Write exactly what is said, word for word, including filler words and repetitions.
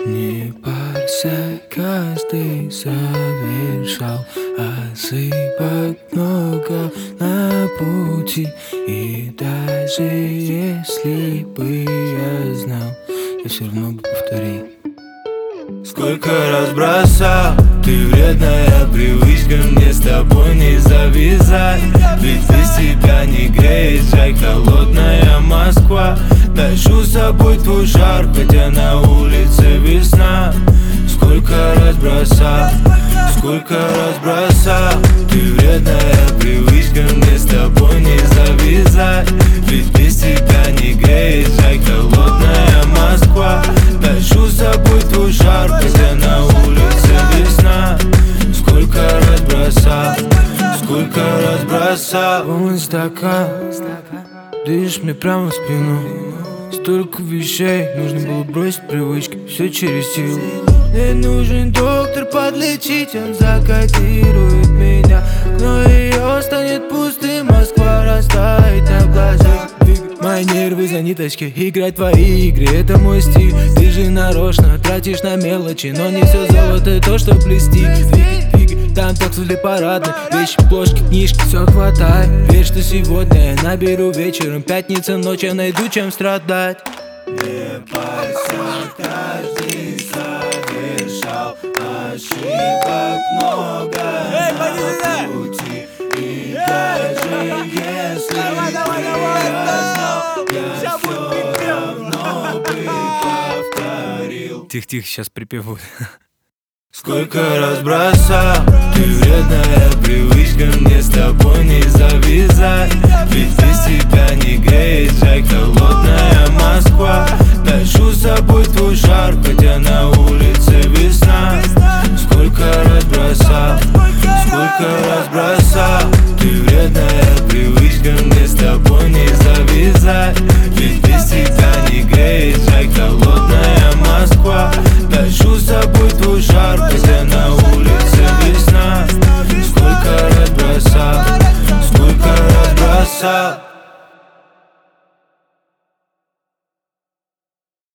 Не парься, каждый совершал ошибок много на пути. И даже если бы я знал, я все равно бы повторил. Сколько раз бросал, ты вредная привычка, мне с тобой не завязать. Ведь без тебя не греет, жаль, холодная Москва. Ношу с собой твой жар, хотя на улице весна. Сколько раз бросал, сколько раз бросал, ты вредная привычка, мне с тобой не завязать. Ведь без тебя не греет, жаль, холодная Москва. Ношу с собой твой жар, хотя на улице весна. Сколько раз бросал, сколько раз бросал. Полный стакан, дышишь мне прямо в спину. Столько вещей, нужно было бросить привычки, все через силу. Мне нужен доктор подлечить, он закодирует меня. Но ее станет пустым, Москва растает на глазах. Мои нервы за ниточки, играть твои игры, это мой стиль. Ты же нарочно тратишь на мелочи, но не все золото то, что блестит. Двигай, двигай, там так возле парадной, вещи, плошки, книжки, все хватает. Верь, что сегодня я наберу вечером, пятница, ночь, я найду чем страдать. Не парься, каждый совершал ошибок много на пути. И даже если бы я знал, я все равно бы повторил. Тихо-тихо, сейчас припевают. Сколько раз бросал, ты вредная привычка, мне с тобой не завязать. Ведь без тебя не греет, жаль, холодная Москва. Ношу с собой твой жар, хотя на улице весна. Сколько раз бросал, сколько раз бросал, ты вредная привычка, мне с тобой не завязать. Ведь без тебя не греет, жаль, холодная Москва. Ношу с собой твой жар, хотя на улице весна. Сколько раз бросал, сколько раз бросал.